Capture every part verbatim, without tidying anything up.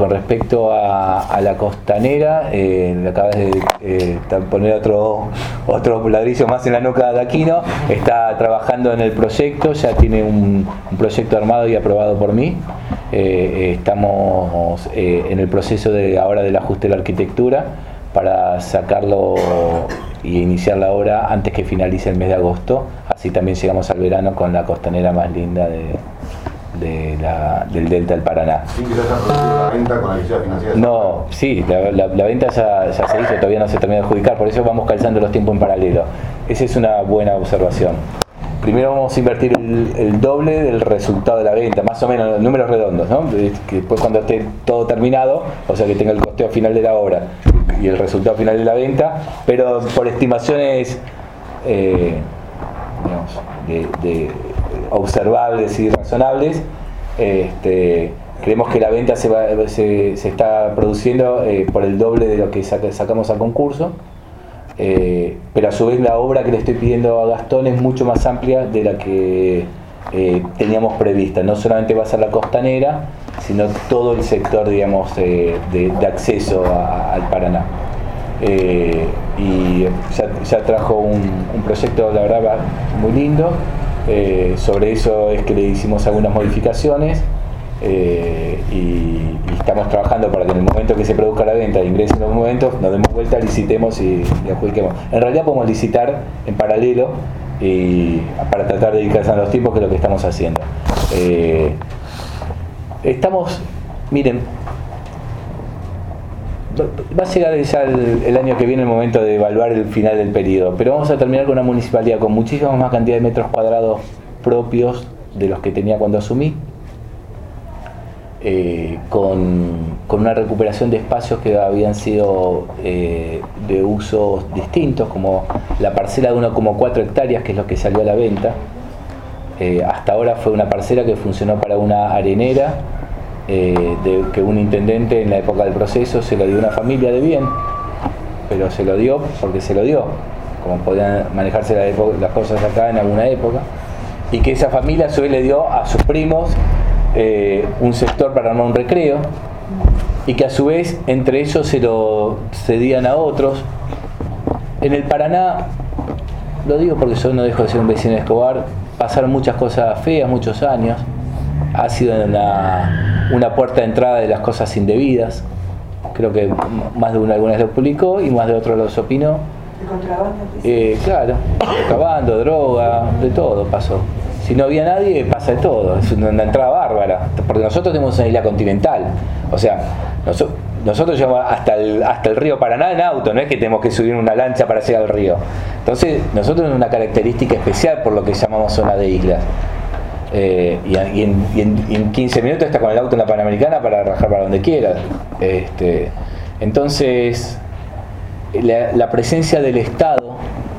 con respecto a, a la costanera, eh, le acabas de eh, poner otro, otro ladrillo más en la nuca de Aquino. Está trabajando en el proyecto, ya tiene un, un proyecto armado y aprobado por mí. Eh, estamos eh, en el proceso de ahora del ajuste de la arquitectura para sacarlo y iniciar la obra antes que finalice el mes de agosto. Así también llegamos al verano con la costanera más linda de, de la, del Delta del Paraná. ¿Sin que ya haya producido la venta con la licencia financiera? No, sí, la, la, la venta ya, ya se hizo, todavía no se termina de adjudicar, por eso vamos calzando los tiempos en paralelo. Esa es una buena observación. Primero vamos a invertir el, el doble del resultado de la venta, más o menos, números redondos, ¿no? Que después cuando esté todo terminado, o sea que tenga el costeo final de la obra y el resultado final de la venta, pero por estimaciones eh, digamos, de, de observables y razonables, este, creemos que la venta se, va, se, se está produciendo eh, por el doble de lo que saca, sacamos al concurso. Eh, pero a su vez la obra que le estoy pidiendo a Gastón es mucho más amplia de la que eh, teníamos prevista. No solamente va a ser la costanera, sino todo el sector, digamos, eh, de, de acceso a, al Paraná. Eh, y ya, ya trajo un, un proyecto, la verdad, muy lindo. Eh, sobre eso es que le hicimos algunas modificaciones. Eh, y, y estamos trabajando para que en el momento que se produzca la venta, ingresen los momentos, nos demos vuelta, licitemos y, y adjudiquemos. En realidad podemos licitar en paralelo y para tratar de dedicarse a los tiempos, que es lo que estamos haciendo. Eh, estamos, miren, va a llegar ya el, el año que viene el momento de evaluar el final del periodo, pero vamos a terminar con una municipalidad con muchísima más cantidad de metros cuadrados propios de los que tenía cuando asumí. Eh, con, con una recuperación de espacios que habían sido eh, de usos distintos, como la parcela de uno coma cuatro hectáreas, que es lo que salió a la venta. Eh, hasta ahora fue una parcela que funcionó para una arenera, eh, de, que un intendente en la época del proceso se lo dio a una familia de bien, pero se lo dio porque se lo dio, como podían manejarse la época, las cosas acá en alguna época, y que esa familia a su vez le dio a sus primos Eh, un sector para armar un recreo, y que a su vez entre ellos se lo cedían a otros. En el Paraná, lo digo porque yo no dejo de ser un vecino de Escobar, pasaron muchas cosas feas, muchos años, ha sido una, una puerta de entrada de las cosas indebidas. Creo que más de una alguna vez lo publicó y más de otro los opinó. ¿De contrabando? Eh, claro, contrabando, droga, de todo pasó. Si no había nadie, pasa de todo, es una entrada bárbara, porque nosotros tenemos una isla continental, o sea, nosotros, nosotros llegamos hasta el, hasta el río Paraná en auto, no es que tenemos que subir una lancha para llegar al río. Entonces, nosotros tenemos una característica especial por lo que llamamos zona de islas. Eh, y, y, en, y, en, y en quince minutos estás con el auto en la Panamericana para rajar para donde quieras. Este, entonces, la, la presencia del Estado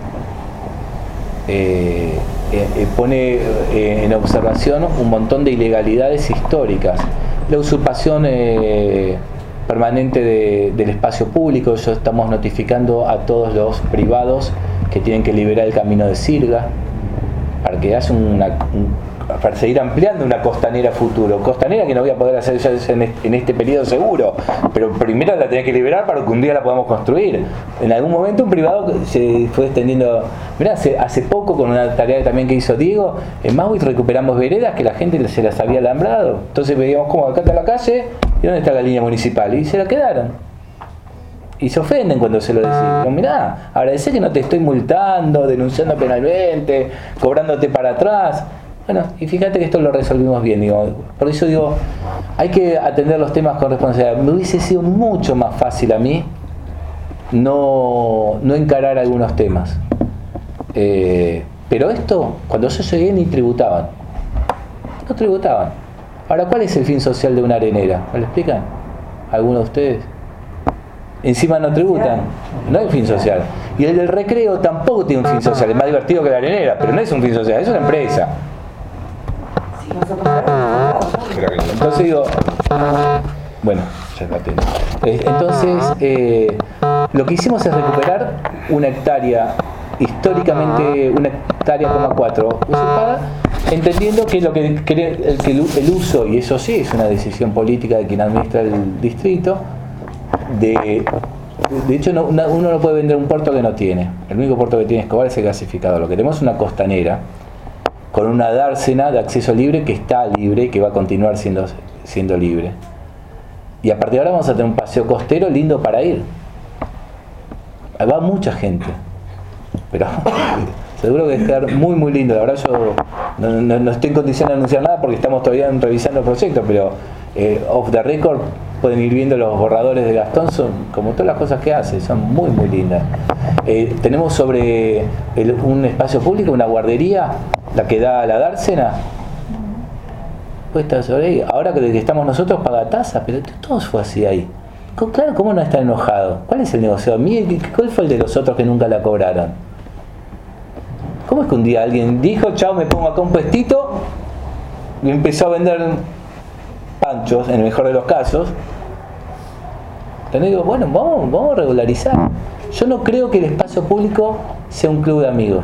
eh, Eh, pone eh, en observación un montón de ilegalidades históricas. La usurpación eh, permanente de, del espacio público. Ya estamos notificando a todos los privados que tienen que liberar el camino de Sirga para que haya una, un, para seguir ampliando una costanera futuro. Costanera que no voy a poder hacer ya en este, en este periodo seguro, pero primero la tenía que liberar para que un día la podamos construir. En algún momento un privado se fue extendiendo. Mirá, hace, hace poco, con una tarea también que hizo Diego, en Maui recuperamos veredas que la gente se las había alambrado. Entonces veíamos como acá está la calle y dónde está la línea municipal, y se la quedaron. Y se ofenden cuando se lo decimos. Mirá, agradecé que no te estoy multando, denunciando penalmente, cobrándote para atrás. Bueno, y fíjate que esto lo resolvimos bien, digo. Por eso digo, hay que atender los temas con responsabilidad. Me hubiese sido mucho más fácil a mí no, no encarar algunos temas. Eh, pero esto, cuando yo llegué, ni tributaban. No tributaban. Ahora, ¿cuál es el fin social de una arenera? ¿Me lo explican? ¿Alguno de ustedes? Encima no tributan. No hay fin social. Y el del recreo tampoco tiene un fin social. Es más divertido que la arenera, pero no es un fin social, es una empresa. Entonces digo, bueno, ya la tengo. Entonces, eh, lo que hicimos es recuperar una hectárea, históricamente una hectárea coma cuatro usurpada, entendiendo que, lo que, que, el, que el uso, y eso sí es una decisión política de quien administra el distrito, de, de hecho no, una, uno no puede vender un puerto que no tiene. El único puerto que tiene Escobar es el gasificador. Lo que tenemos es una costanera con una dársena de acceso libre que está libre y que va a continuar siendo, siendo libre. Y a partir de ahora vamos a tener un paseo costero lindo para ir. Va mucha gente, pero seguro que va a quedar muy muy lindo. La verdad yo no, no, no estoy en condición de anunciar nada porque estamos todavía revisando el proyecto, pero eh, off the record pueden ir viendo los borradores de Gastón, son como todas las cosas que hace, son muy muy lindas. Eh, tenemos sobre el, un espacio público, una guardería, la que da a la dársena, puesta sobre ahí. Ahora que desde que estamos nosotros paga tasa, pero todo fue así ahí. Claro, ¿cómo no está enojado? ¿Cuál es el negocio? ¿Cuál fue el de los otros que nunca la cobraron? ¿Cómo es que un día alguien dijo, chao, me pongo acá un puestito, y empezó a vender panchos, en el mejor de los casos? Entonces digo, bueno, vamos, vamos a regularizar. Yo no creo que el espacio público sea un club de amigos,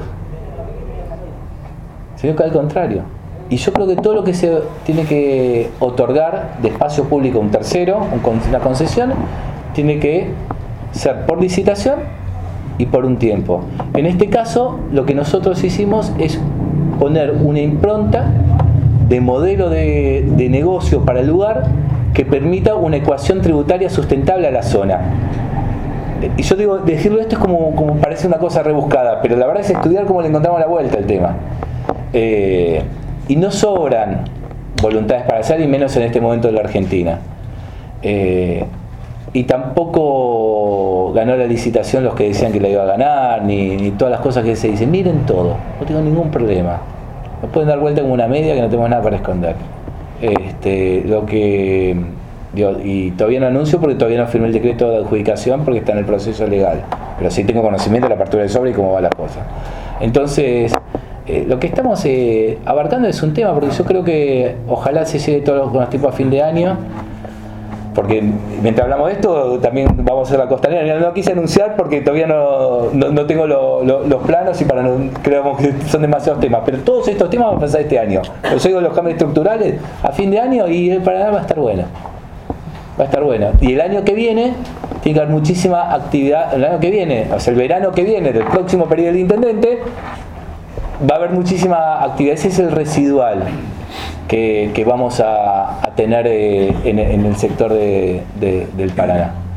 sino que al contrario. Y yo creo que todo lo que se tiene que otorgar de espacio público a un tercero, una concesión, tiene que ser por licitación y por un tiempo. En este caso, lo que nosotros hicimos es poner una impronta de modelo de, de negocio para el lugar que permita una ecuación tributaria sustentable a la zona. Y yo digo, decirlo esto es como, como parece una cosa rebuscada, pero la verdad es estudiar cómo le encontramos la vuelta al tema. Eh, y no sobran voluntades para hacer, y menos en este momento de la Argentina. Eh, y tampoco ganó la licitación los que decían que la iba a ganar, ni, ni todas las cosas que se dicen. Miren todo, no tengo ningún problema. No pueden dar vuelta como una media que no tenemos nada para esconder. Este, lo que digo, y todavía no anuncio porque todavía no firmé el decreto de adjudicación porque está en el proceso legal, pero sí tengo conocimiento de la apertura del sobre y cómo va la cosa. Entonces eh, lo que estamos eh, abarcando es un tema, porque yo creo que ojalá se llegue todos los, los tipos a fin de año, porque mientras hablamos de esto también vamos a hacer la costanera. No quise anunciar porque todavía no, no, no tengo lo, lo, los planos y para no creemos que son demasiados temas, pero todos estos temas van a pasar este año. Yo digo los cambios estructurales a fin de año, y el Paraná va a estar bueno, va a estar bueno. Y el año que viene tiene que haber muchísima actividad. El año que viene, o sea el verano que viene del próximo periodo del intendente, va a haber muchísima actividad. Ese es el residual que, que vamos a, a tener eh, en, en el sector de, de, del Paraná.